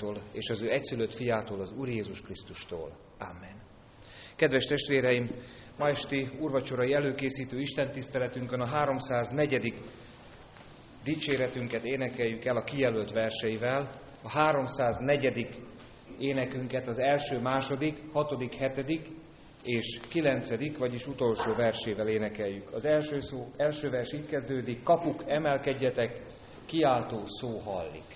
és az ő egyszülött fiától, az Úr Jézus Krisztustól. Amen. Kedves testvéreim, ma esti úrvacsorai előkészítő istentiszteletünkön a 304. dicséretünket énekeljük el a kijelölt verseivel. A 304. énekünket az első, második, 6., 7. és 9., vagyis utolsó versével énekeljük. Az első vers így kezdődik: kapuk, emelkedjetek, kiáltó szó hallik.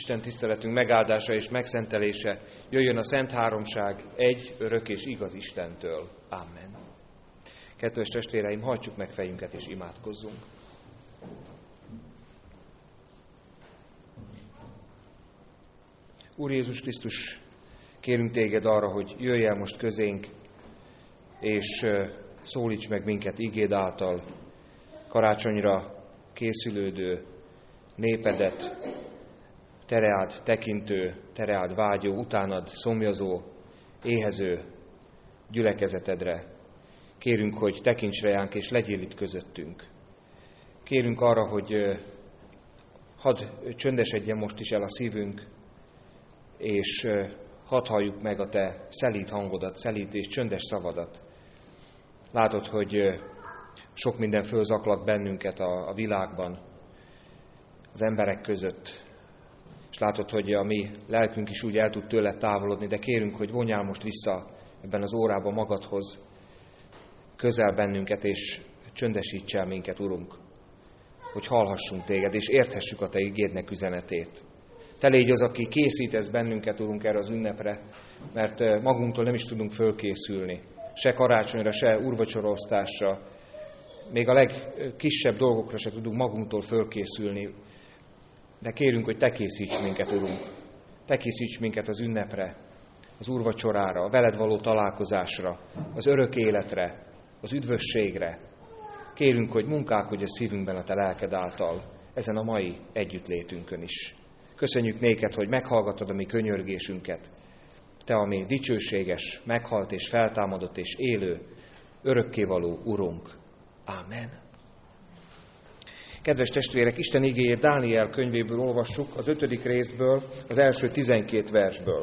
Isten tiszteletünk megáldása és megszentelése jöjjön a Szent Háromság egy, örök és igaz Istentől. Amen. Kedves testvéreim, hajtsuk meg fejünket és imádkozzunk. Úr Jézus Krisztus, kérünk Téged arra, hogy jöjj el most közénk, és szólíts meg minket igéd által, karácsonyra készülődő népedet, te reád tekintő, te reád vágyó, utánad szomjazó, éhező gyülekezetedre. Kérünk, hogy tekints reánk, és legyél itt közöttünk. Kérünk arra, hogy hadd csöndesedjen most is el a szívünk, és hadd halljuk meg a te szelíd hangodat, szelíd és csöndes szavadat. Látod, hogy sok minden fölzaklat bennünket a világban, az emberek között, és látod, hogy a mi lelkünk is úgy el tud tőled távolodni, de kérünk, hogy vonjál most vissza ebben az órában magadhoz, közel bennünket, és csöndesíts el minket, Urunk, hogy hallhassunk téged, és érthessük a te igédnek üzenetét. Te légy az, aki készítesz bennünket, Urunk, erre az ünnepre, mert magunktól nem is tudunk fölkészülni, se karácsonyra, se úrvacsoraosztásra, még a legkisebb dolgokra se tudunk magunktól fölkészülni, de kérünk, hogy te készíts minket, Urunk. Te készíts minket az ünnepre, az úrvacsorára, a veled való találkozásra, az örök életre, az üdvösségre. Kérünk, hogy munkálkodj a szívünkben a te lelked által, ezen a mai együttlétünkön is. Köszönjük néked, hogy meghallgatod a mi könyörgésünket. Te, ami dicsőséges, meghalt és feltámadott és élő, örökkévaló Urunk. Ámen. Kedves testvérek, Isten igéjét Dániel könyvéből olvassuk, az 5. részből, az első 12 versből.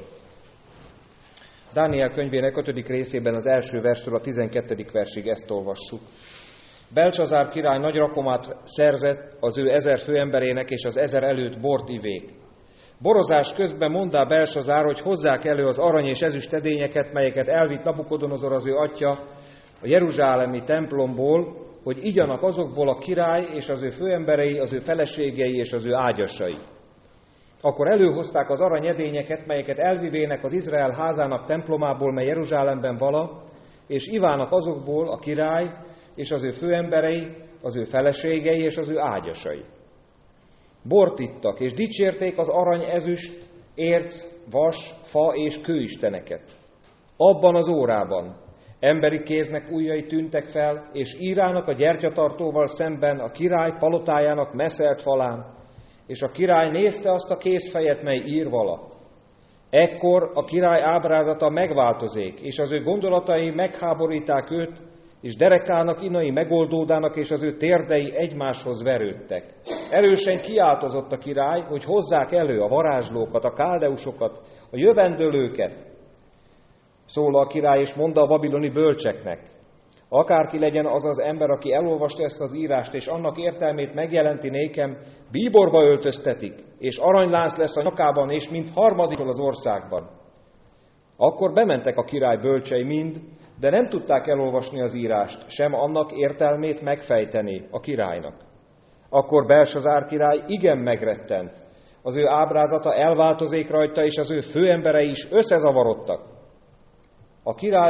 Dániel könyvének 5. részében az első verstől a 12. versig ezt olvassuk. Belcsazár király nagy rakomát szerzett az ő 1000 főemberének, és az 1000 előtt bort ivék. Borozás közben mondá Belcsazár, hogy hozzák elő az arany és ezüst edényeket, melyeket elvitt Nabukodonozor az ő atya a jeruzsálemi templomból, hogy igyanak azokból a király és az ő főemberei, az ő feleségei és az ő ágyasai. Akkor előhozták az aranyedényeket, melyeket elvivének az Izrael házának templomából, mely Jeruzsálemben vala, és ivának azokból a király és az ő főemberei, az ő feleségei és az ő ágyasai. Bort ittak, és dicsérték az arany, ezüst, érc, vas, fa és kőisteneket. Abban az órában emberi kéznek ujjai tűntek fel, és írának a gyertyatartóval szemben a király palotájának meszelt falán, és a király nézte azt a kézfejet, mely ír vala. Ekkor a király ábrázata megváltozik, és az ő gondolatai megháboríták őt, és derekának inai megoldódának, és az ő térdei egymáshoz verődtek. Erősen kiáltozott a király, hogy hozzák elő a varázslókat, a káldeusokat, a jövendőlőket. Szól a király, és mondta a babiloni bölcseknek: akárki legyen az az ember, aki elolvasta ezt az írást, és annak értelmét megjelenti nékem, bíborba öltöztetik, és aranylánc lesz a nyakában, és mint harmadikról az országban. Akkor bementek a király bölcsei mind, de nem tudták elolvasni az írást, sem annak értelmét megfejteni a királynak. Akkor Belcsazár király igen megrettent. Az ő ábrázata elváltozik rajta, és az ő főemberei is összezavarodtak. A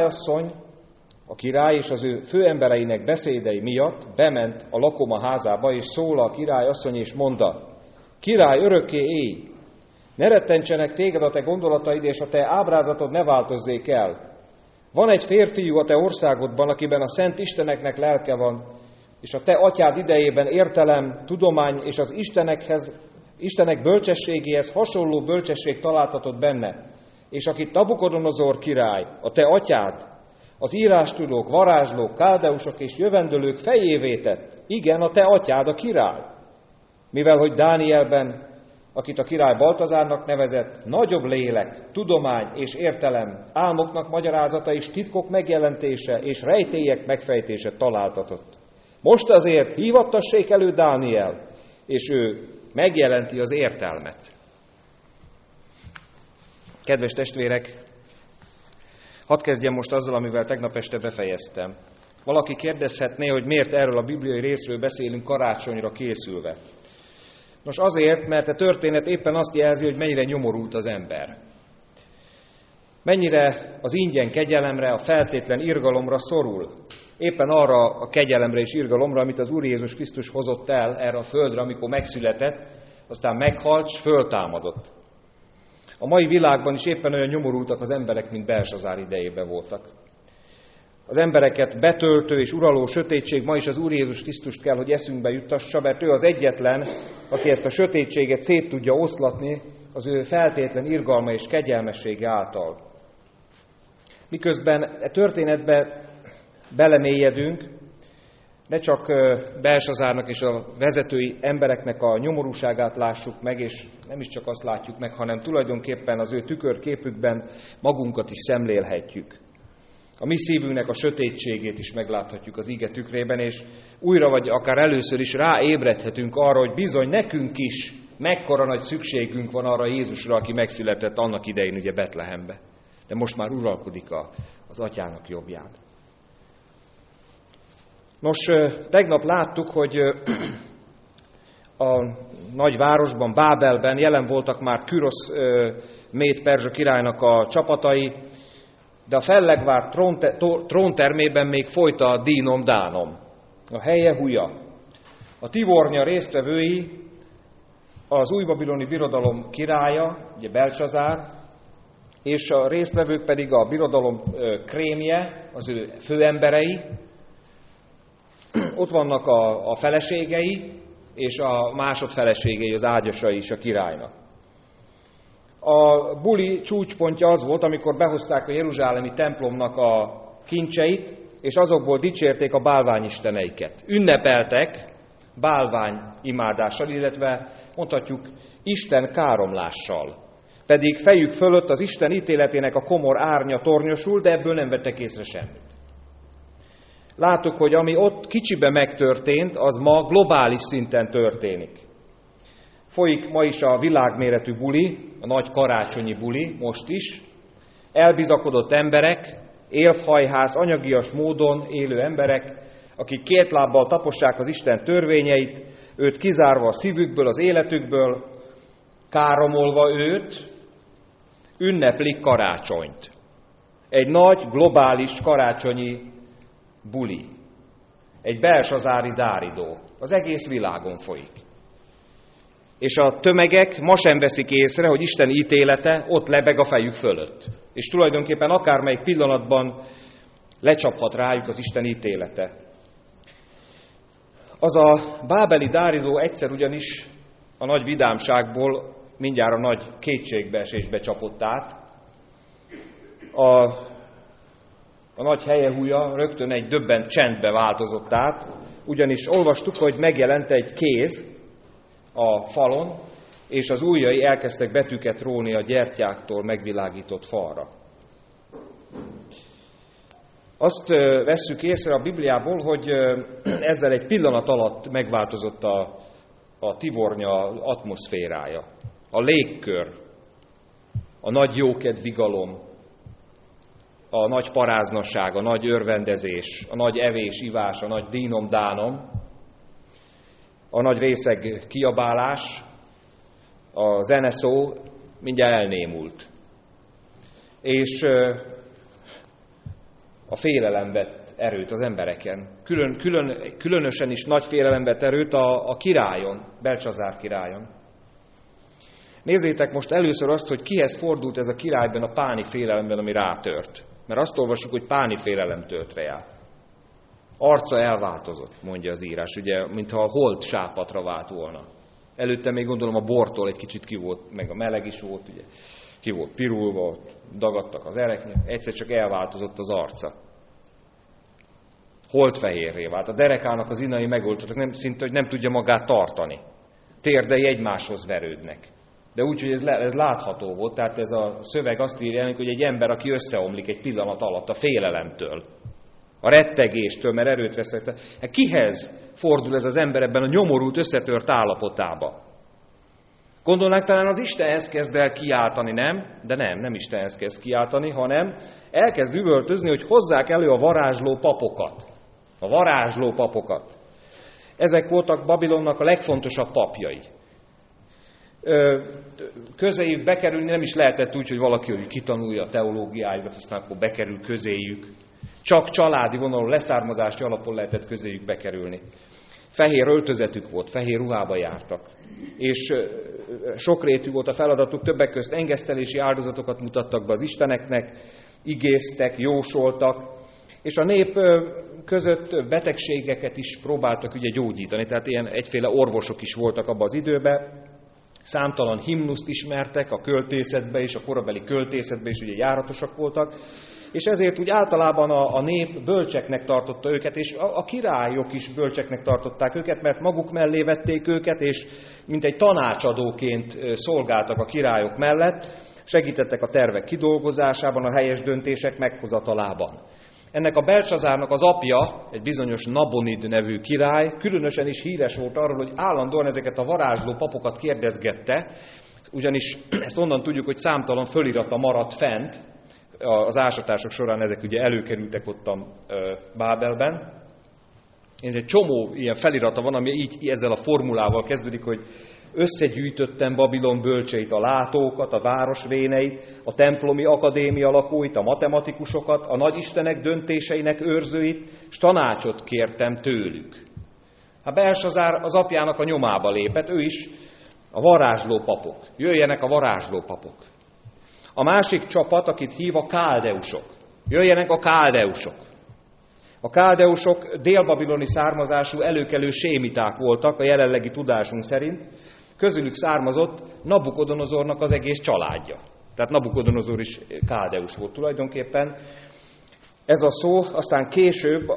király és az ő főembereinek beszédei miatt bement a lakoma házába, és szól a király asszony, és mondta: király, örökké élj! Ne rettentsenek téged a te gondolataid, és a te ábrázatod ne változzék el. Van egy férfiú a te országodban, akiben a szent isteneknek lelke van, és a te atyád idejében értelem, tudomány és az istenek bölcsességéhez hasonló bölcsesség találtatott benne, és akit Nabukodonozor király, a te atyád, az írástudók, varázslók, káldeusok és jövendőlők fejévé tett, igen, a te atyád a király. Mivel hogy Dánielben, akit a király Baltazárnak nevezett, nagyobb lélek, tudomány és értelem, álmoknak magyarázata és titkok megjelentése és rejtélyek megfejtése találtatott. Most azért hívattassék elő Dániel, és ő megjelenti az értelmet. Kedves testvérek, hadd kezdjem most azzal, amivel tegnap este befejeztem. Valaki kérdezhetné, hogy miért erről a bibliai részről beszélünk karácsonyra készülve. Nos azért, mert a történet éppen azt jelzi, hogy mennyire nyomorult az ember. Mennyire az ingyen kegyelemre, a feltétlen irgalomra szorul. Éppen arra a kegyelemre és irgalomra, amit az Úr Jézus Krisztus hozott el erre a földre, amikor megszületett, aztán meghalt, s föltámadott. A mai világban is éppen olyan nyomorultak az emberek, mint Belsazár idejében voltak. Az embereket betöltő és uraló sötétség ma is az Úr Jézus Krisztust kell, hogy eszünkbe juttassa, mert ő az egyetlen, aki ezt a sötétséget szét tudja oszlatni az ő feltétlen irgalma és kegyelmessége által. Miközben a történetbe belemélyedünk, ne csak Belsazárnak és a vezetői embereknek a nyomorúságát lássuk meg, és nem is csak azt látjuk meg, hanem tulajdonképpen az ő tükörképükben magunkat is szemlélhetjük. A mi szívünknek a sötétségét is megláthatjuk az ige tükrében, és újra vagy akár először is ráébredhetünk arra, hogy bizony nekünk is mekkora nagy szükségünk van arra Jézusra, aki megszületett annak idején ugye Betlehembe. De most már uralkodik az atyának jobbján. Nos, tegnap láttuk, hogy a nagy-városban, Bábelben jelen voltak már Kürosz Méd-Perzsa királynak a csapatai, de a fellegvárt tróntermében még folyt a dínom-dánom, a helye-húja. A Tivornya résztvevői az újbabiloni birodalom királya, ugye Belcsazár, és a résztvevők pedig a birodalom krémje, az ő főemberei, ott vannak a feleségei, és a másodfeleségei, az ágyasai is a királynak. A buli csúcspontja az volt, amikor behozták a jeruzsálemi templomnak a kincseit, és azokból dicsérték a bálványisteneiket. Ünnepeltek bálványimádással, illetve mondhatjuk Isten káromlással. Pedig fejük fölött az Isten ítéletének a komor árnya tornyosul, de ebből nem vettek észre semmit. Láttuk, hogy ami ott kicsiben megtörtént, az ma globális szinten történik. Folyik ma is a világméretű buli, a nagy karácsonyi buli, most is. Elbizakodott emberek, élfhajház, anyagias módon élő emberek, akik két lábbal tapossák az Isten törvényeit, őt kizárva a szívükből, az életükből, káromolva őt, ünneplik karácsonyt. Egy nagy, globális karácsonyi buli. Egy belsazári dáridó. Az egész világon folyik. És a tömegek ma sem veszik észre, hogy Isten ítélete ott lebeg a fejük fölött. És tulajdonképpen akármelyik pillanatban lecsaphat rájuk az Isten ítélete. Az a bábeli dáridó egyszer ugyanis a nagy vidámságból mindjárt a nagy kétségbeesésbe csapott át. A nagy helyehúja rögtön egy döbbent csendbe változott át, ugyanis olvastuk, hogy megjelent egy kéz a falon, és az ujjai elkezdtek betűket róni a gyertyáktól megvilágított falra. Azt vesszük észre a Bibliából, hogy ezzel egy pillanat alatt megváltozott a Tivornya atmoszférája, a légkör, a nagy jókedvigalom, a nagy paráznasság, a nagy örvendezés, a nagy evés-ivás, a nagy dínom-dánom, a nagy részeg kiabálás, a zeneszó mindjárt elnémult. És a félelem vett erőt az embereken. Különösen is nagy félelem vett erőt a királyon, Belcsazár királyon. Nézzétek most először azt, hogy kihez fordult ez a királyban a páni félelemben, ami rátört. Mert azt olvassuk, hogy páni félelem töltre jár. Arca elváltozott, mondja az írás, ugye, mintha a holt sápatra vált volna. Előtte még gondolom a bortól egy kicsit ki volt, meg a meleg is volt, ugye, ki volt pirulva, dagadtak az ereknek, egyszer csak elváltozott az arca. Holtfehérré vált. A derekának az inai megoldottak, szinte, hogy nem tudja magát tartani. Térdei egymáshoz verődnek. De úgy, hogy ez látható volt, tehát ez a szöveg azt írja, hogy egy ember, aki összeomlik egy pillanat alatt a félelemtől, a rettegéstől, mert erőt veszett. Hát kihez fordul ez az ember ebben a nyomorult, összetört állapotába? Gondolnánk, talán az Istenhez kezd el kiáltani, nem? De nem Istenhez kezd kiáltani, hanem elkezd üvöltözni, hogy hozzák elő a varázsló papokat. A varázsló papokat. Ezek voltak Babilonnak a legfontosabb papjai. közéjük bekerülni nem is lehetett úgy, hogy valaki hogy kitanulja a teológiájukat, aztán akkor bekerül közéjük. Csak családi vonalon, leszármazási alapon lehetett közéjük bekerülni. Fehér öltözetük volt, fehér ruhába jártak. És sokrétű volt a feladatuk, többek közt engesztelési áldozatokat mutattak be az isteneknek, igéztek, jósoltak, és a nép között betegségeket is próbáltak ugye gyógyítani, tehát ilyen egyféle orvosok is voltak abban az időben. Számtalan himnuszt ismertek a költészetbe és a korabeli költészetbe is ugye járatosak voltak, és ezért úgy általában a nép bölcseknek tartotta őket, és a királyok is bölcseknek tartották őket, mert maguk mellé vették őket, és mint egy tanácsadóként szolgáltak a királyok mellett, segítettek a tervek kidolgozásában, a helyes döntések meghozatalában. Ennek a Beltsazárnak az apja, egy bizonyos Nabonid nevű király, különösen is híres volt arról, hogy állandóan ezeket a varázsló papokat kérdezgette, ugyanis ezt onnan tudjuk, hogy számtalan fölirata maradt fent, az ásatások során ezek ugye előkerültek ott a Bábelben. Egy csomó ilyen felirata van, ami így ezzel a formulával kezdődik, hogy összegyűjtöttem Babilon bölcseit, a látókat, a város véneit, a templomi akadémia lakóit, a matematikusokat, a nagyistenek döntéseinek őrzőit, és tanácsot kértem tőlük. A Belsazár az apjának a nyomába lépett, ő is a varázsló papok. Jöjjenek a varázsló papok. A másik csapat, akit hív, a káldeusok. Jöjjenek a káldeusok. A káldeusok délbabiloni származású előkelő sémiták voltak a jelenlegi tudásunk szerint. Közülük származott Nabukodonozornak az egész családja. Tehát Nabukodonozor is káldeus volt tulajdonképpen. Ez a szó aztán később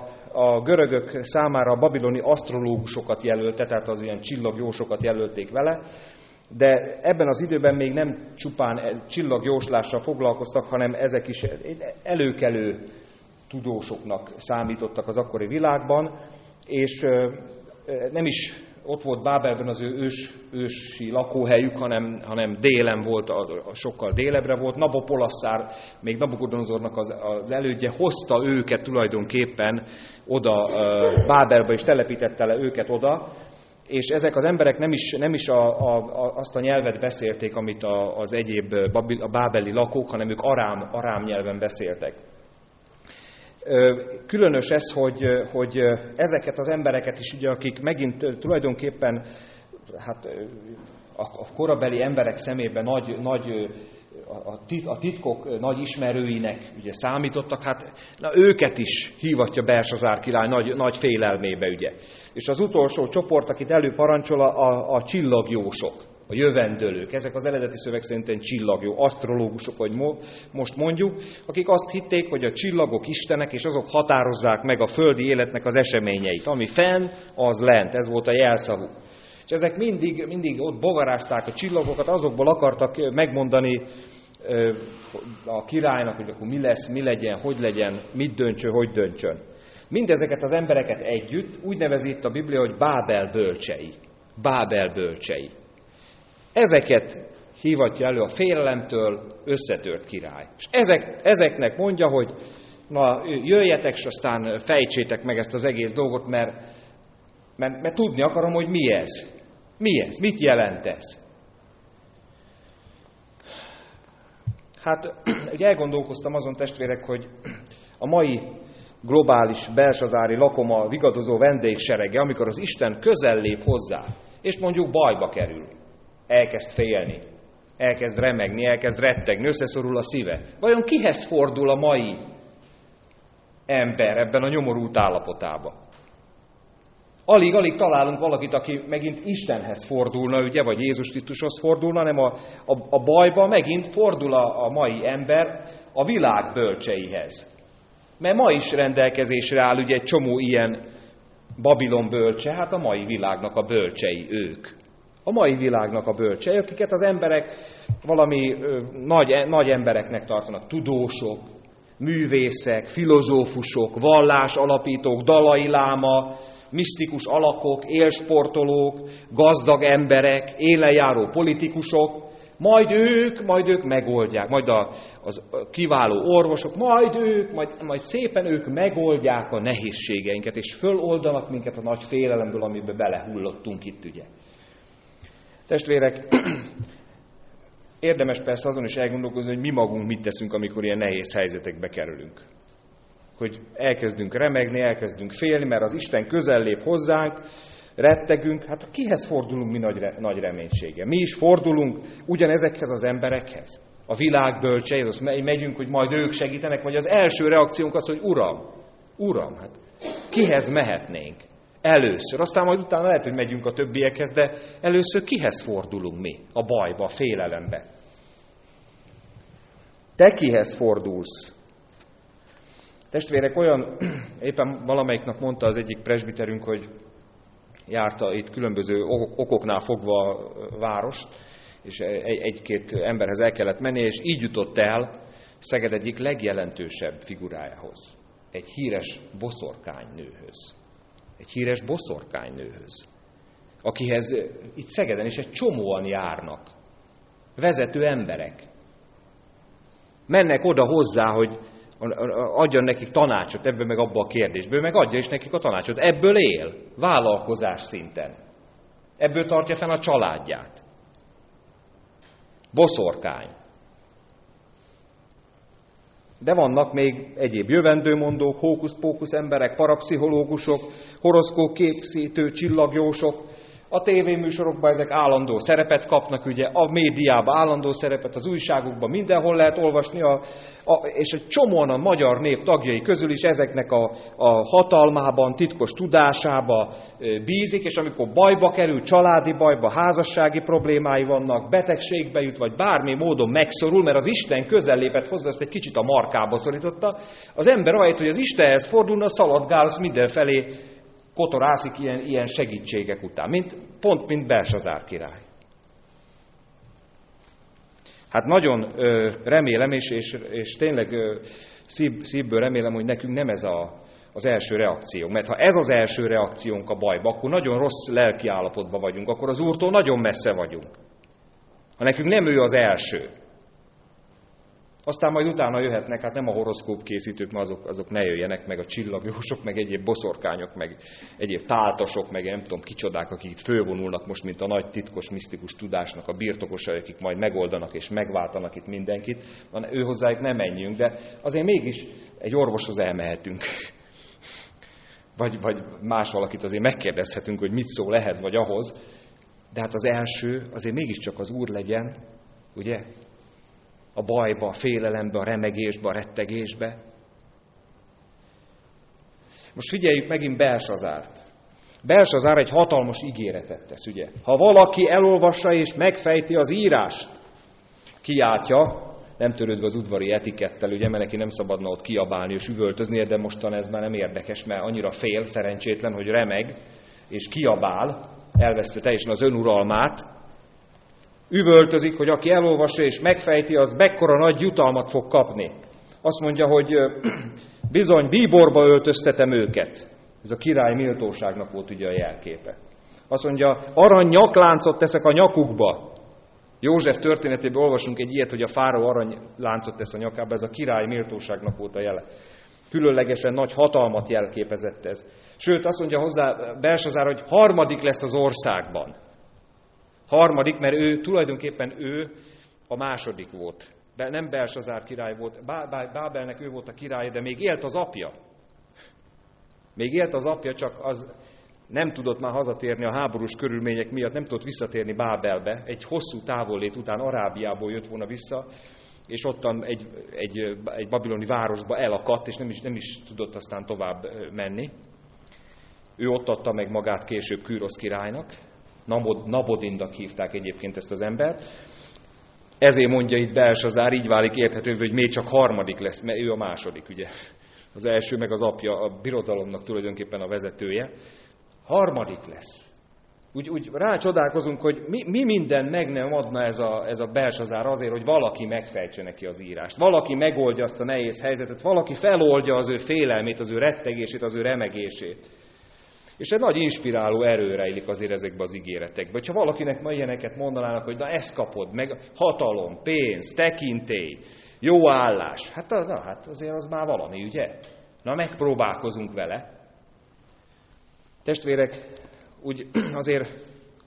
a görögök számára a babiloni asztrológusokat jelölte, tehát az ilyen csillagjósokat jelölték vele, de ebben az időben még nem csupán csillagjóslással foglalkoztak, hanem ezek is előkelő tudósoknak számítottak az akkori világban, és nem is ott volt Bábelben az ő ősi lakóhelyük, hanem délen volt, sokkal délebbre volt. Nabopolasszár, még Nabukodonozornak az elődje, hozta őket tulajdonképpen oda Bábelbe, és telepítette le őket oda, és ezek az emberek nem is azt a nyelvet beszélték, amit az egyéb a bábeli lakók, hanem ők arám nyelven beszéltek. Különös ez, hogy ezeket az embereket is, ugye, akik megint tulajdonképpen a korabeli emberek szemében a titkok nagy ismerőinek ugye számítottak, őket is hívatja Belsazár király nagy félelmébe, ugye. És az utolsó csoport, akit előparancsol, a csillagjósok, a jövendőlők. Ezek az eredeti szöveg szerint csillagjó, asztrológusok, vagy most mondjuk, akik azt hitték, hogy a csillagok istenek, és azok határozzák meg a földi életnek az eseményeit. Ami fenn, az lent. Ez volt a jelszavuk. És ezek mindig ott bogarázták a csillagokat, azokból akartak megmondani a királynak, hogy akkor mi lesz, mi legyen, mit döntsön, hogy döntsön. Mindezeket az embereket együtt úgy nevezi itt a Biblia, hogy Bábel bölcsei. Bábel bölcsei. Ezeket hívatja elő a félelemtől összetört király. És ezeknek mondja, hogy na, jöjjetek, és aztán fejtsétek meg ezt az egész dolgot, mert tudni akarom, hogy mi ez. Mi ez? Mit jelent ez? Hát, ugye elgondolkoztam azon, testvérek, hogy a mai globális belsazári lakoma vigadozó vendégserege, amikor az Isten közel lép hozzá, és mondjuk bajba kerül, elkezd félni, elkezd remegni, elkezd rettegni, összeszorul a szíve. Vajon kihez fordul a mai ember ebben a nyomorult állapotában? Alig találunk valakit, aki megint Istenhez fordulna, ugye, vagy Jézus Krisztushoz fordulna, hanem a bajba megint fordul a mai ember a világ bölcseihez. Mert ma is rendelkezésre áll ugye egy csomó ilyen Babilon bölcse, hát a mai világnak a bölcsei ők. A mai világnak a bölcsei, akiket az emberek valami nagy embereknek tartanak, tudósok, művészek, filozófusok, vallásalapítók, Dalai Láma, misztikus alakok, élsportolók, gazdag emberek, élenjáró politikusok, majd ők megoldják, majd a kiváló orvosok, majd szépen ők megoldják a nehézségeinket, és föloldanak minket a nagy félelemből, amiben belehullottunk itt, ugye. Testvérek, érdemes persze azon is elgondolkozni, hogy mi magunk mit teszünk, amikor ilyen nehéz helyzetekbe kerülünk. Hogy elkezdünk remegni, elkezdünk félni, mert az Isten közel lép hozzánk, rettegünk, hát kihez fordulunk mi nagy reménysége? Mi is fordulunk ugyanezekhez az emberekhez? A világ bölcseihez, megyünk, hogy majd ők segítenek, vagy az első reakciónk az, hogy Uram, hát kihez mehetnénk? Először, aztán majd utána lehet, hogy megyünk a többiekhez, de először kihez fordulunk mi? A bajba, a félelembe. Te kihez fordulsz? Testvérek, éppen valamelyik nap mondta az egyik presbiterünk, hogy járta itt különböző okoknál fogva a várost, és egy-két emberhez el kellett menni, és így jutott el Szeged egyik legjelentősebb figurájához. Egy híres boszorkánynőhöz. Akihez itt Szegeden is egy csomóan járnak. Vezető emberek. Mennek oda hozzá, hogy adjon nekik tanácsot ebből meg abba a kérdésből, meg adja is nekik a tanácsot. Ebből él, vállalkozás szinten. Ebből tartja fenn a családját. Boszorkány. De vannak még egyéb jövendőmondók, hókusz-pókusz emberek, parapszichológusok, horoszkóp készítő csillagjósok. A tévéműsorokban ezek állandó szerepet kapnak, ugye, a médiában állandó szerepet, az újságokban mindenhol lehet olvasni, és egy csomóan a magyar nép tagjai közül is ezeknek a hatalmában, titkos tudásába bízik, és amikor bajba kerül, családi bajba, házassági problémái vannak, betegségbe jut, vagy bármi módon megszorul, mert az Isten közel lépett hozzá, azt egy kicsit a markába szorította, az ember ahelyett, hogy az Istenhez fordulna, szaladgál mindenfelé, kotorászik ilyen segítségek után, mint Belsazár király. Hát nagyon remélem, és tényleg szívből remélem, hogy nekünk nem ez az első reakció. Mert ha ez az első reakciónk a bajba, akkor nagyon rossz lelki állapotban vagyunk, akkor az Úrtól nagyon messze vagyunk. Ha nekünk nem ő az első. Aztán majd utána jöhetnek, hát nem a horoszkóp készítők, mert azok ne jöjjenek, meg a csillagjósok, meg egyéb boszorkányok, meg egyéb táltosok, meg nem tudom kicsodák, akik itt fölvonulnak most, mint a nagy titkos, misztikus tudásnak a birtokosai, akik majd megoldanak és megváltanak itt mindenkit. Ő hozzájuk nem menjünk, de azért mégis egy orvoshoz elmehetünk. Vagy más valakit azért megkérdezhetünk, hogy mit szól ehhez vagy ahhoz. De hát az első azért mégiscsak az Úr legyen, ugye? A bajba, a félelembe, a remegésbe, a rettegésbe. Most figyeljük megint Belsazárt. Belsazár egy hatalmas ígéretet tesz, ugye? Ha valaki elolvassa és megfejti az írást, kiáltja, nem törődve az udvari etikettel, ugye, mert neki nem szabadna ott kiabálni és üvöltözni, de mostan ez már nem érdekes, mert annyira fél, szerencsétlen, hogy remeg és kiabál, elveszte teljesen az önuralmát, üvöltözik, hogy aki elolvassa és megfejti, az mekkora nagy jutalmat fog kapni. Azt mondja, hogy bizony bíborba öltöztetem őket. Ez a király méltóságnak volt ugye a jelképe. Azt mondja, arany nyakláncot teszek a nyakukba. József történetében olvasunk egy ilyet, hogy a fáraó aranyláncot tesz a nyakába, ez a király méltóságnak volt a jele. Különlegesen nagy hatalmat jelképezett ez. Sőt, azt mondja hozzá Belsazár, hogy harmadik lesz az országban. Harmadik, mert tulajdonképpen ő a második volt. Nem Belsazár király volt, Bábelnek ő volt a király, de még élt az apja. Csak az nem tudott már hazatérni a háborús körülmények miatt, nem tudott visszatérni Bábelbe. Egy hosszú távollét után Arábiából jött volna vissza, és ottan egy babiloni városba elakadt, és nem is tudott aztán tovább menni. Ő ott adta meg magát később Kűrosz királynak. Nabodindak hívták egyébként ezt az embert. Ezért mondja itt Belsazár, így válik érthetővé, hogy még csak harmadik lesz, mert ő a második, ugye. Az első meg az apja, a birodalomnak tulajdonképpen a vezetője. Harmadik lesz. Úgy rácsodálkozunk, hogy mi minden meg nem adna ez a Belsazár azért, hogy valaki megfejtse neki az írást. Valaki megoldja azt a nehéz helyzetet, valaki feloldja az ő félelmét, az ő rettegését, az ő remegését. És egy nagy inspiráló erő rejlik azért ezekbe az ígéretekbe. Hogyha valakinek ma ilyeneket mondanának, hogy na ezt kapod, meg hatalom, pénz, tekintély, jó állás, hát azért az már valami, ugye? Na megpróbálkozunk vele. Testvérek, úgy azért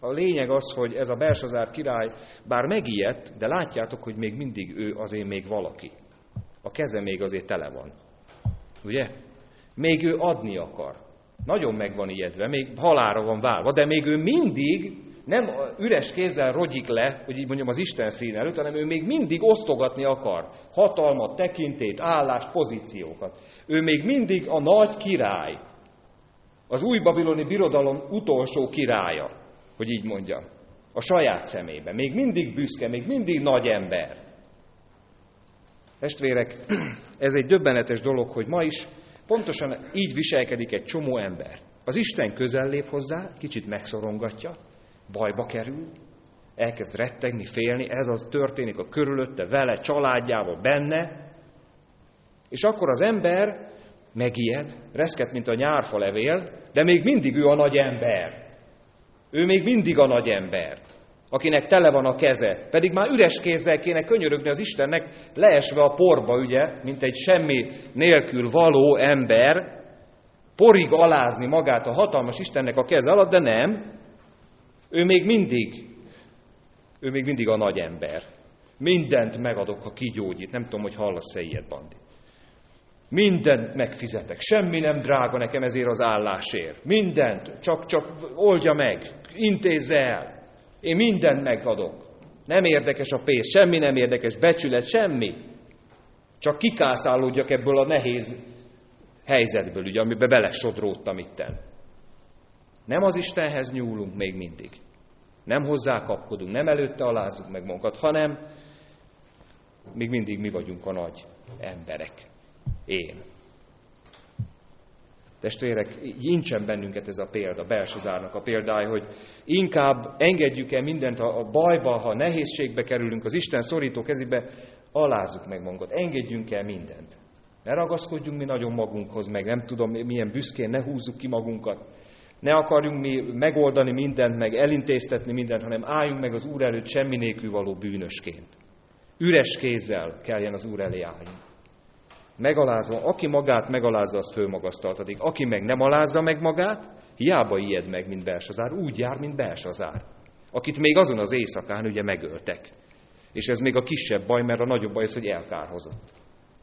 A lényeg az, hogy ez a Belsazár király bár megijedt, de látjátok, hogy még mindig ő azért még valaki. A keze még azért tele van. Ugye? Még ő adni akar. Nagyon meg van ijedve, még halálra van várva, de még ő mindig nem üres kézzel rogyik le, hogy így mondjam, az Isten szín előtt, hanem ő még mindig osztogatni akar. Hatalmat, tekintét, állást, pozíciókat. Ő még mindig a nagy király. Az új babiloni birodalom utolsó királya, hogy így mondjam. A saját szemében. Még mindig büszke, még mindig nagy ember. Testvérek, ez egy döbbenetes dolog, hogy ma is pontosan így viselkedik egy csomó ember. Az Isten közel lép hozzá, kicsit megszorongatja, bajba kerül, elkezd rettegni, félni, ez az történik a körülötte, vele, családjával, benne, és akkor az ember megijed, reszket, mint a nyárfalevél, de még mindig ő a nagy ember. Ő még mindig a nagy ember, akinek tele van a keze, pedig már üres kézzel kéne könyörögni az Istennek, leesve a porba, ugye, mint egy semmi nélkül való ember, porig alázni magát a hatalmas Istennek a keze alatt, de nem. Ő még mindig a nagy ember. Mindent megadok, ha kigyógyít. Nem tudom, hogy hallasz-e ilyet, Bandi. Mindent megfizetek. Semmi nem drága nekem ezért az állásért. Mindent. Csak oldja meg. Intézze el. Én mindent megadok. Nem érdekes a pénz. Semmi nem érdekes. Becsület. Semmi. Csak kikászálódjak ebből a nehéz helyzetből, ugye, amiben belesodródtam itten. Nem az Istenhez nyúlunk még mindig. Nem hozzá kapkodunk, nem előtte alázzuk meg magunkat, hanem még mindig mi vagyunk a nagy emberek. Én. Testvérek, incsen bennünket ez a példa, Belsazárnak a példája, hogy inkább engedjük el mindent a bajba, ha nehézségbe kerülünk, az Isten szorító kezébe, alázzuk meg magunkat, engedjünk el mindent. Ne ragaszkodjunk mi nagyon magunkhoz, meg nem tudom milyen büszkén, ne húzzuk ki magunkat. Ne akarjunk mi megoldani mindent, meg elintéztetni mindent, hanem álljunk meg az Úr előtt semmi nélkül való bűnösként. Üres kézzel kelljen az Úr elé állni. Megalázva, aki magát megalázza, az fölmagasztaltatik. Aki meg nem alázza meg magát, hiába ijed meg, mint Belsazár, úgy jár, mint Belsazár. Akit még azon az éjszakán ugye megöltek. És ez még a kisebb baj, mert a nagyobb baj az, hogy elkárhozott.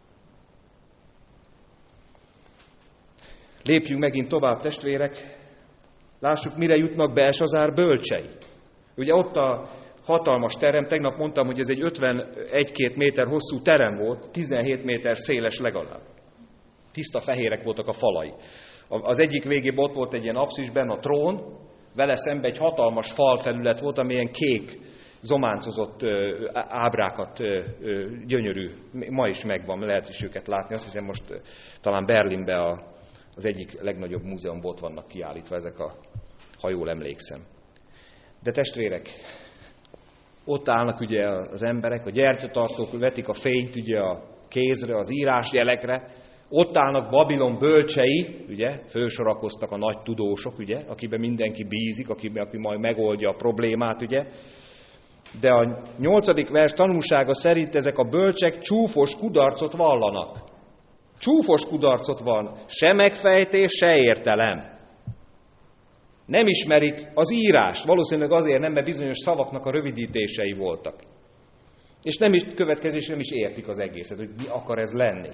Lépjünk megint tovább, testvérek. Lássuk, mire jutnak Belsazár bölcsei. Ugye ott a hatalmas terem, tegnap mondtam, hogy ez egy 51-2 méter hosszú terem volt, 17 méter széles legalább. Tiszta fehérek voltak a falai. Az egyik végében ott volt egy ilyen apszisben a trón, vele szembe egy hatalmas falfelület volt, amilyen kék, zománcozott ábrákat, gyönyörű, ma is megvan, lehet is őket látni. Azt hiszem most talán Berlinben az egyik legnagyobb múzeumban ott vannak kiállítva ezek ha jól emlékszem. De testvérek, ott állnak ugye az emberek, a gyertyatartók vetik a fényt ugye a kézre, az írásjelekre, ott állnak Babilon bölcsei, ugye, fölsorakoztak a nagy tudósok, ugye, akiben mindenki bízik, aki majd megoldja a problémát, ugye. De a 8. vers tanúsága szerint ezek a bölcsek csúfos kudarcot vallanak. Csúfos kudarcot van, se megfejtés, se értelem. Nem ismerik az írást, valószínűleg azért nem, mert bizonyos szavaknak a rövidítései voltak. És következésre nem is értik az egészet, hogy mi akar ez lenni.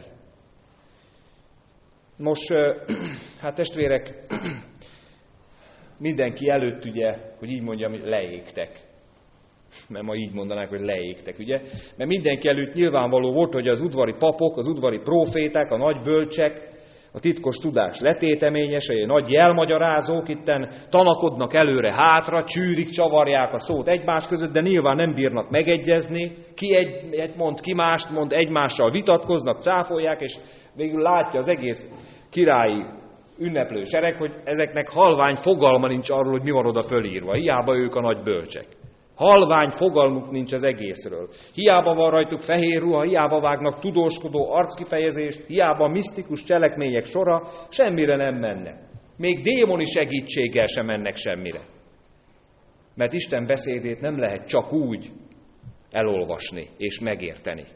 Most, hát testvérek, mindenki előtt ugye, hogy így mondjam, leégtek. Mert ma így mondanák, hogy leégtek, ugye? Mert mindenki előtt nyilvánvaló volt, hogy az udvari papok, az udvari próféták, a nagy bölcsek, a titkos tudás letéteményesei, a nagy jelmagyarázók itten tanakodnak előre-hátra, csűrik, csavarják a szót egymás között, de nyilván nem bírnak megegyezni, ki egy mond, ki mást mond, egymással vitatkoznak, cáfolják, és végül látja az egész királyi ünneplő sereg, hogy ezeknek halvány fogalma nincs arról, hogy mi van oda fölírva. Hiába ők a nagy bölcsek. Halvány fogalmuk nincs az egészről. Hiába van rajtuk fehér ruha, hiába vágnak tudóskodó arckifejezést, hiába misztikus cselekmények sora, semmire nem mennek. Még démoni segítséggel sem mennek semmire. Mert Isten beszédét nem lehet csak úgy elolvasni és megérteni.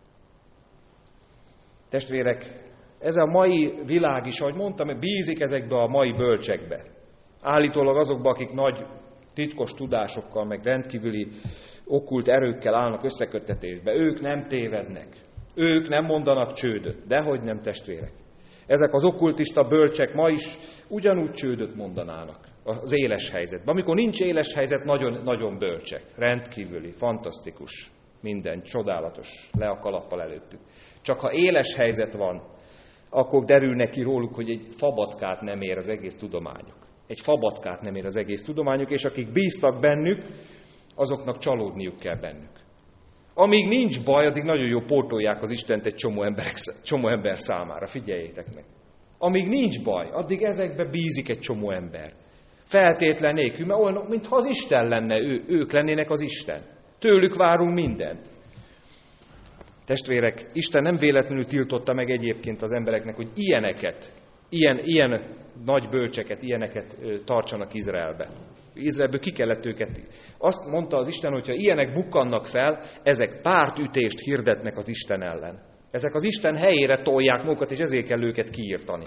Testvérek, ez a mai világ is, ahogy mondtam, bízik ezekbe a mai bölcsekbe. Állítólag azokba, akik nagy titkos tudásokkal, meg rendkívüli okkult erőkkel állnak összeköttetésbe. Ők nem tévednek. Ők nem mondanak csődöt. Dehogy nem, testvérek. Ezek az okkultista bölcsek ma is ugyanúgy csődöt mondanának az éles helyzetben. Amikor nincs éles helyzet, nagyon bölcsek. Rendkívüli, fantasztikus, minden, csodálatos, le a kalappal előttük. Csak ha éles helyzet van, akkor derül neki róluk, hogy egy fabatkát nem ér az egész tudományuk. Egy fabatkát nem ér az egész tudományuk, és akik bíztak bennük, azoknak csalódniuk kell bennük. Amíg nincs baj, addig nagyon jó pótolják az Istent egy csomó ember számára. Figyeljétek meg. Amíg nincs baj, addig ezekbe bízik egy csomó ember. Feltétlen nélkül, mert olyan, mintha az Isten lenne, ők lennének az Isten. Tőlük várunk mindent. Testvérek, Isten nem véletlenül tiltotta meg egyébként az embereknek, hogy ilyen nagy bölcseket, ilyeneket tartsanak Izraelbe. Izraelből ki kellett őket. Azt mondta az Isten, hogyha ilyenek bukkannak fel, ezek pártütést hirdetnek az Isten ellen. Ezek az Isten helyére tolják magukat, és ezért kell őket kiírtani.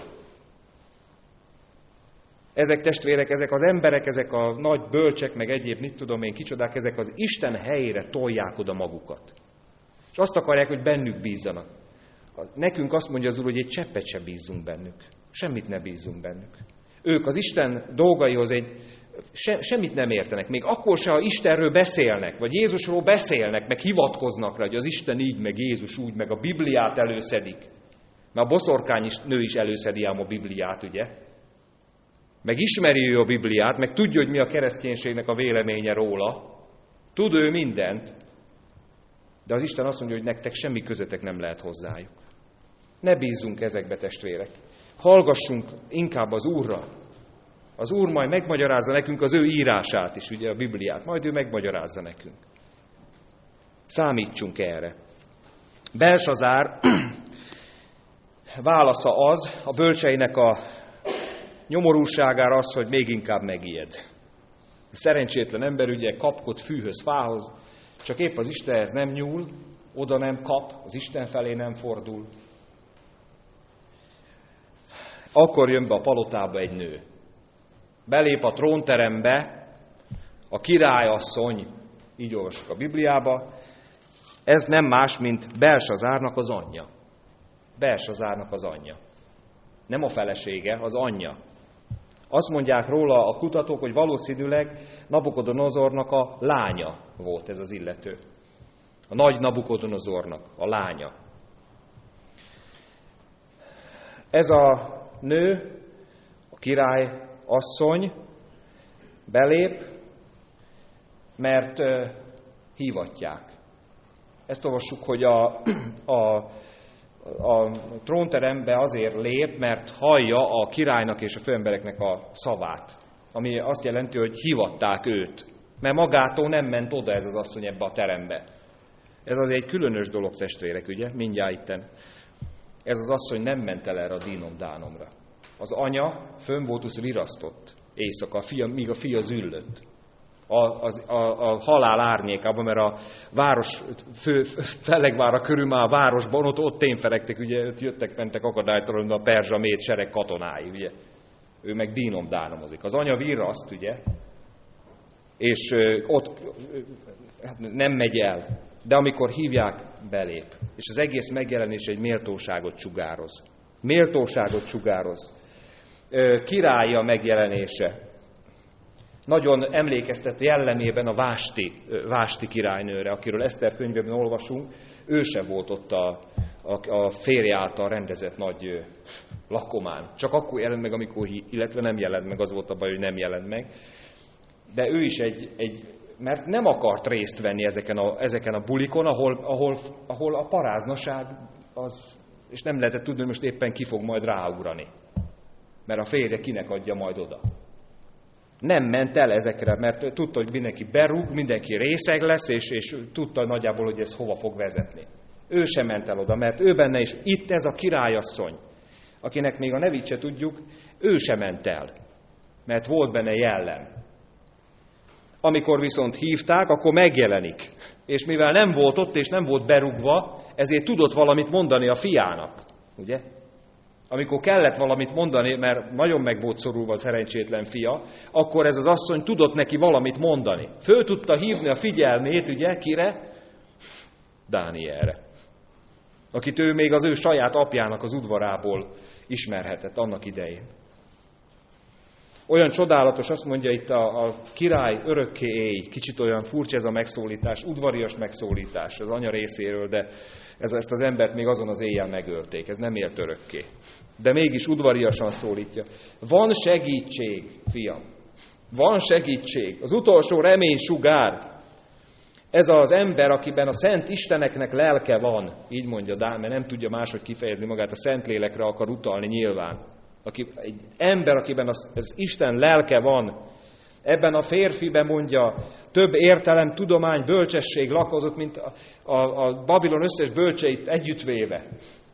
Ezek testvérek, ezek az emberek, ezek a nagy bölcsek, meg egyéb, mit tudom én, kicsodák, ezek az Isten helyére tolják oda magukat. És azt akarják, hogy bennük bízzanak. Nekünk azt mondja az Úr, hogy egy cseppet se bízzunk bennük. Semmit ne bízzunk bennük. Ők az Isten dolgaihoz semmit nem értenek. Még akkor se, ha Istenről beszélnek, vagy Jézusról beszélnek, meg hivatkoznak rá, hogy az Isten így, meg Jézus úgy, meg a Bibliát előszedik. Mert a boszorkány nő is előszedi ám a Bibliát, ugye? Meg ismeri ő a Bibliát, meg tudja, hogy mi a kereszténységnek a véleménye róla. Tud ő mindent. De az Isten azt mondja, hogy nektek semmi közetek nem lehet hozzájuk. Ne bízzunk ezekbe, testvérek. Hallgassunk inkább az Úrra. Az Úr majd megmagyarázza nekünk az ő írását is, ugye a Bibliát. Majd ő megmagyarázza nekünk. Számítsunk erre. Belsazár válasza az, a bölcseinek a nyomorúságára az, hogy még inkább megijed. Szerencsétlen ember ugye kapkod fűhöz, fához, csak épp az Istenhez nem nyúl, oda nem kap, az Isten felé nem fordul. Akkor jön be a palotába egy nő. Belép a trónterembe, a királyasszony, így olvassuk a Bibliába, ez nem más, mint Belsazárnak az anyja. Belsazárnak az anyja. Nem a felesége, az anyja. Azt mondják róla a kutatók, hogy valószínűleg Nabukodonozornak a lánya volt ez az illető. A nagy Nabukodonozornak a lánya. Ez a nő, a király asszony belép, mert hívatják. Ezt olvassuk, hogy a trónterembe azért lép, mert hallja a királynak és a főembereknek a szavát. Ami azt jelenti, hogy hívatták őt. Mert magától nem ment oda ez az asszony ebbe a terembe. Ez azért egy különös dolog, testvérek, ugye? Mindjárt itten. Ez az asszony nem ment el erre a dínom-dánomra. Az anya fönn virasztott éjszaka, míg a fia züllött. A halál árnyékában, mert a város Fellegvára körül már a városban, ott tényfelegtek, ugye jöttek, mentek akadálytalanul a perzsa méd sereg katonái, ugye. Ő meg dínom-dánomozik. Az anya virraszt, ugye, és ott nem megy el, de amikor hívják, belép. És az egész megjelenés egy méltóságot sugároz. Méltóságot sugároz. Királyi a megjelenése. Nagyon emlékeztet jellemében a Vásti királynőre, akiről Eszter könyvében olvasunk. Ő se volt ott a férje által rendezett nagy lakomán. Csak akkor jelent meg, amikor illetve nem jelent meg, az volt a baj, hogy nem jelent meg. De ő is mert nem akart részt venni ezeken a bulikon, ahol a paráznaság és nem lehetett tudni, hogy most éppen ki fog majd ráugrani. Mert a férje kinek adja majd oda. Nem ment el ezekre, mert tudta, hogy mindenki berúg, mindenki részeg lesz, és tudta nagyjából, hogy ez hova fog vezetni. Ő sem ment el oda, mert ő benne is, itt ez a királyasszony, akinek még a nevét se tudjuk, ő sem ment el, mert volt benne jellem. Amikor viszont hívták, akkor megjelenik. És mivel nem volt ott, és nem volt berúgva, ezért tudott valamit mondani a fiának. Ugye? amikor kellett valamit mondani, mert nagyon meg volt szorulva a szerencsétlen fia, akkor ez az asszony tudott neki valamit mondani. Föl tudta hívni a figyelmét, ugye, kire? Dánielre. Akit ő még az ő saját apjának az udvarából ismerhetett annak idején. Olyan csodálatos, azt mondja itt a király örökké élj, kicsit olyan furcsa ez a megszólítás, udvarias megszólítás az anya részéről, de ezt az embert még azon az éjjel megölték, ez nem élt örökké. De mégis udvariasan szólítja. Van segítség, fiam, van segítség, az utolsó reménysugár. Ez az ember, akiben a szent isteneknek lelke van, így mondja Dán, mert nem tudja máshogy kifejezni magát, a Szentlélekre akar utalni nyilván. Egy ember, akiben az Isten lelke van, ebben a férfiben mondja, több értelem, tudomány, bölcsesség lakozott, mint a Babilon összes bölcseit együttvéve.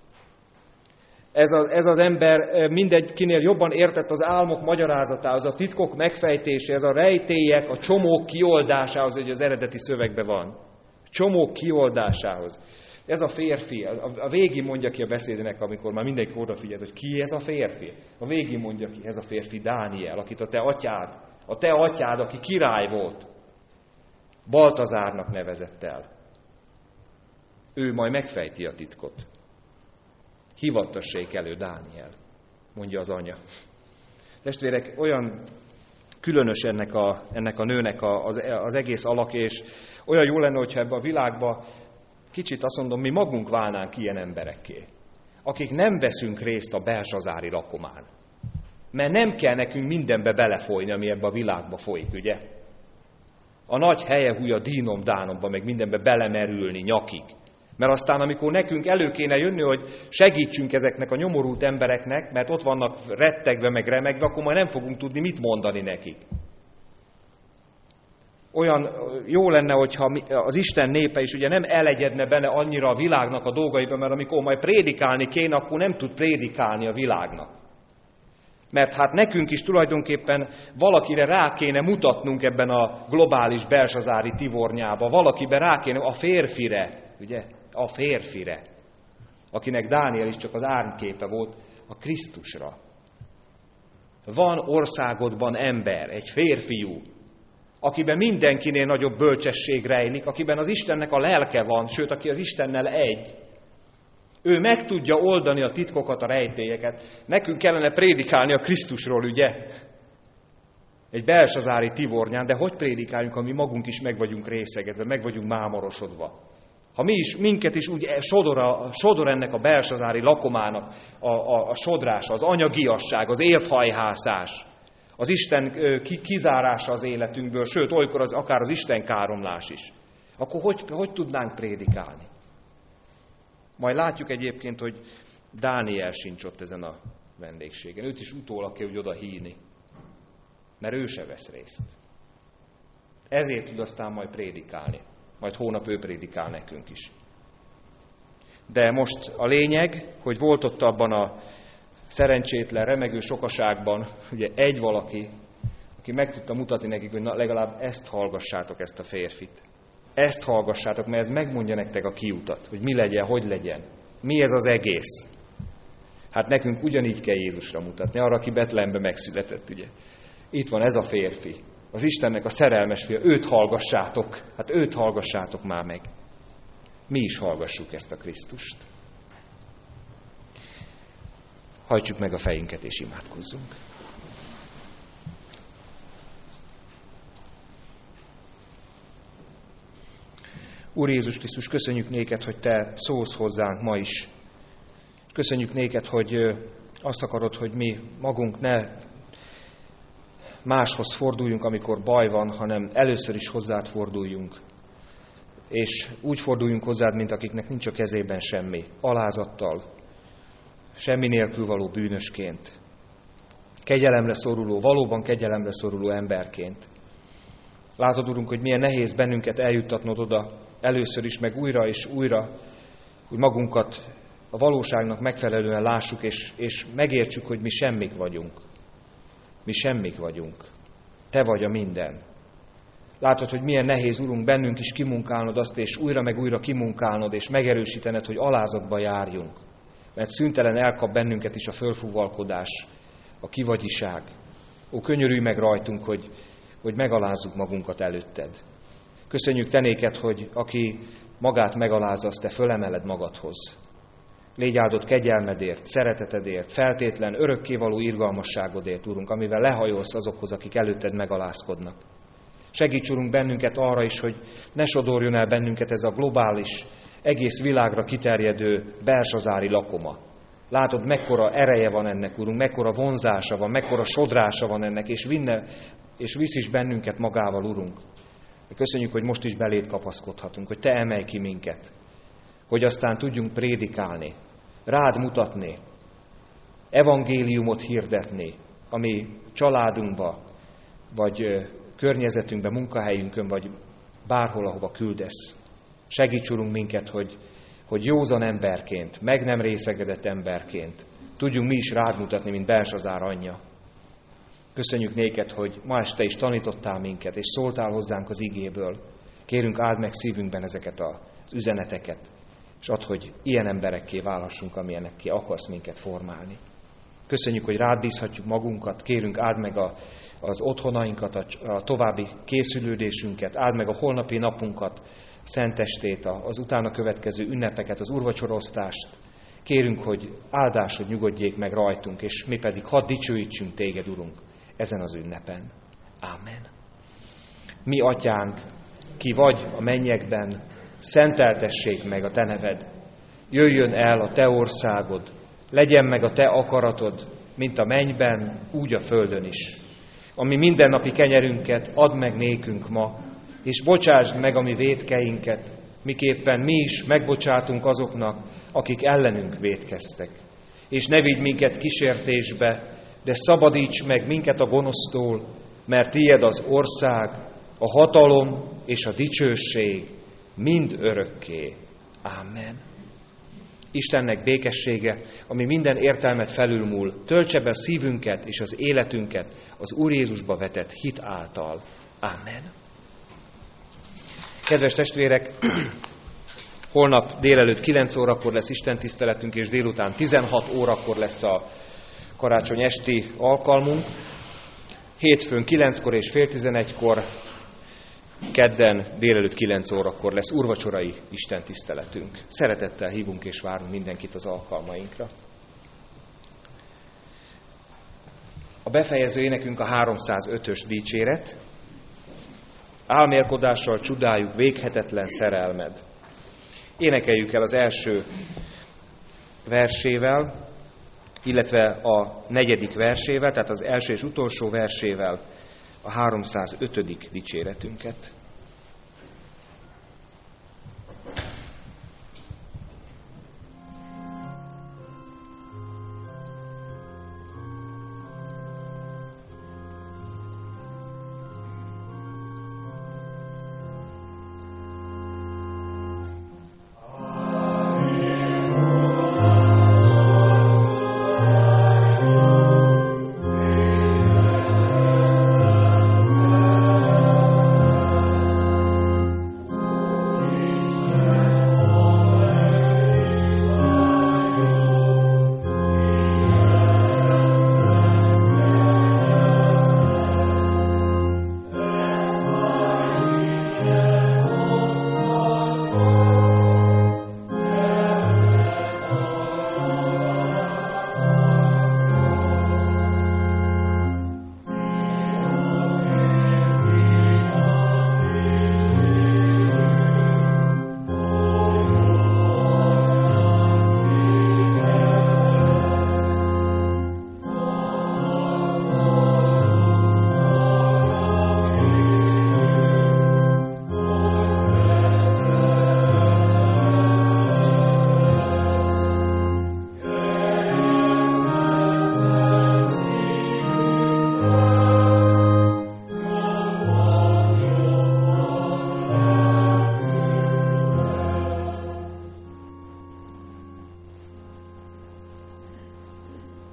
Ez az ember mindegykinél jobban értett az álmok magyarázatához, a titkok megfejtéséhez, a rejtélyek, a csomók kioldásához, hogy az eredeti szövegben van. Csomók kioldásához. Ez a férfi, a végén mondja ki a beszédnek, amikor már mindenki odafigyel, hogy ki ez a férfi. A végén mondja ki, ez a férfi Dániel, akit a te atyád, aki király volt, Baltazárnak nevezett el. Ő majd megfejti a titkot. Hivattassék elő Dániel, mondja az anya. Testvérek, olyan különös ennek a nőnek az egész alak, és olyan jó lenne, hogyha ebbe a világba kicsit azt mondom, mi magunk válnánk ilyen emberekké, akik nem veszünk részt a belsazári lakomán. Mert nem kell nekünk mindenbe belefolyni, ami ebbe a világba folyik, ugye? A nagy helyehúja dínom dánomba, meg mindenbe belemerülni nyakig. Mert aztán, amikor nekünk elő kéne jönni, hogy segítsünk ezeknek a nyomorult embereknek, mert ott vannak rettegve, meg remegve, akkor majd nem fogunk tudni mit mondani nekik. Olyan jó lenne, hogyha az Isten népe is ugye nem elegyedne benne annyira a világnak a dolgaiba, mert amikor majd prédikálni kéne, akkor nem tud prédikálni a világnak. Mert hát nekünk is tulajdonképpen valakire rá kéne mutatnunk ebben a globális belsazári tivornyába, valakiben rá kéne a férfire, ugye? A férfire, akinek Dániel is csak az árnyképe volt, a Krisztusra. Van országodban ember, egy férfiú, akiben mindenkinél nagyobb bölcsesség rejlik, akiben az Istennek a lelke van, sőt, aki az Istennel egy. Ő meg tudja oldani a titkokat, a rejtélyeket. Nekünk kellene prédikálni a Krisztusról, ugye? Egy belsazári tivornyán, de hogy prédikáljunk, ha mi magunk is meg vagyunk részegedve, meg vagyunk mámorosodva? Ha minket is úgy sodor ennek a belsazári lakomának a sodrása, az anyagiasság, az élfajhászás, az Isten kizárása az életünkből, sőt, olykor akár az Isten káromlás is, akkor hogy tudnánk prédikálni? Majd látjuk egyébként, hogy Dániel sincs ott ezen a vendégségen. Őt is utólag kell, hogy oda hívni, mert ő se vesz részt. Ezért tud aztán majd prédikálni. Majd hónap ő prédikál nekünk is. De most a lényeg, hogy volt ott abban a szerencsétlen, remegő sokaságban, ugye egy valaki, aki meg tudta mutatni nekik, hogy legalább ezt hallgassátok, ezt a férfit. Ezt hallgassátok, mert ez megmondja nektek a kiutat, hogy mi legyen, hogy legyen. Mi ez az egész? Hát nekünk ugyanígy kell Jézusra mutatni, arra, aki Betlehemben megszületett, ugye. Itt van ez a férfi, az Istennek a szerelmes fia, őt hallgassátok, hát őt hallgassátok már meg. Mi is hallgassuk ezt a Krisztust. Hajtsuk meg a fejünket és imádkozzunk. Úr Jézus Krisztus, köszönjük néked, hogy Te szólsz hozzánk ma is. Köszönjük néked, hogy azt akarod, hogy mi magunk ne máshoz forduljunk, amikor baj van, hanem először is hozzád forduljunk. És úgy forduljunk hozzád, mint akiknek nincs a kezében semmi. Alázattal, semmi nélkül való bűnösként. Kegyelemre szoruló, valóban kegyelemre szoruló emberként. Látod, Urunk, hogy milyen nehéz bennünket eljuttatnod oda először is, meg újra és újra, hogy magunkat a valóságnak megfelelően lássuk, és megértsük, hogy mi semmik vagyunk. Mi semmik vagyunk. Te vagy a minden. Látod, hogy milyen nehéz, Urunk, bennünk is kimunkálnod azt, és újra meg újra kimunkálnod, és megerősítened, hogy alázatba járjunk. mert szüntelen elkap bennünket is a fölfúvalkodás, a kivagyiság. Ó, könyörülj meg rajtunk, hogy megalázzuk magunkat előtted. Köszönjük te néked, hogy aki magát megalázza, azt te fölemeled magadhoz. Légy áldott kegyelmedért, szeretetedért, feltétlen, örökkévaló irgalmasságodért, Urunk, amivel lehajolsz azokhoz, akik előtted megalázkodnak. Segíts, Urunk, bennünket arra is, hogy ne sodorjon el bennünket ez a globális, egész világra kiterjedő belsazári lakoma. Látod, mekkora ereje van ennek, Urunk, mekkora vonzása van, mekkora sodrása van ennek, és visz is bennünket magával, Urunk. Köszönjük, hogy most is beléd kapaszkodhatunk, hogy te emelj ki minket, hogy aztán tudjunk prédikálni, rád mutatni, evangéliumot hirdetni, ami családunkba, vagy környezetünkben, munkahelyünkön, vagy bárhol, ahova küldesz. Segíts, Urunk, minket, hogy józan emberként, meg nem részegedett emberként tudjunk mi is rád mutatni, mint Belsazár anyja. Köszönjük néked, hogy ma este is tanítottál minket, és szóltál hozzánk az igéből. Kérünk, áld meg szívünkben ezeket az üzeneteket, és add, hogy ilyen emberekké válhassunk, amilyenekké akarsz minket formálni. Köszönjük, hogy rád bízhatjuk magunkat, kérünk, áld meg az otthonainkat, a további készülődésünket, áld meg a holnapi napunkat, szentestét, az utána következő ünnepeket, az úrvacsorosztást. Kérünk, hogy áldásod nyugodjék meg rajtunk, és mi pedig hadd dicsőítsünk téged, Urunk, ezen az ünnepen. Ámen. Mi, Atyánk, ki vagy a mennyekben, szenteltessék meg a te neved. Jöjjön el a te országod, legyen meg a te akaratod, mint a mennyben, úgy a földön is. Ami mindennapi kenyerünket add meg nékünk ma, és bocsásd meg a mi vétkeinket, miképpen mi is megbocsátunk azoknak, akik ellenünk vétkeztek. És ne vigy minket kísértésbe, de szabadíts meg minket a gonosztól, mert tied az ország, a hatalom és a dicsőség mind örökké. Ámen. Istennek békessége, ami minden értelmet felülmúl, töltse be szívünket és az életünket az Úr Jézusba vetett hit által. Ámen. Kedves testvérek, holnap délelőtt 9 órakor lesz istentiszteletünk, és délután 16 órakor lesz a karácsony esti alkalmunk. Hétfőn 9-kor és fél 11-kor, kedden délelőtt 9 órakor lesz úrvacsorai istentiszteletünk. Szeretettel hívunk és várunk mindenkit az alkalmainkra. A befejező énekünk a 305-ös dicséret. Álmélkodással csodáljuk véghetetlen szerelmed. Énekeljük el az első versével, illetve a 4. versével, tehát az első és utolsó versével a 305. dicséretünket.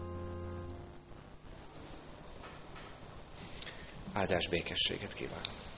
Áldás békességet kívánok!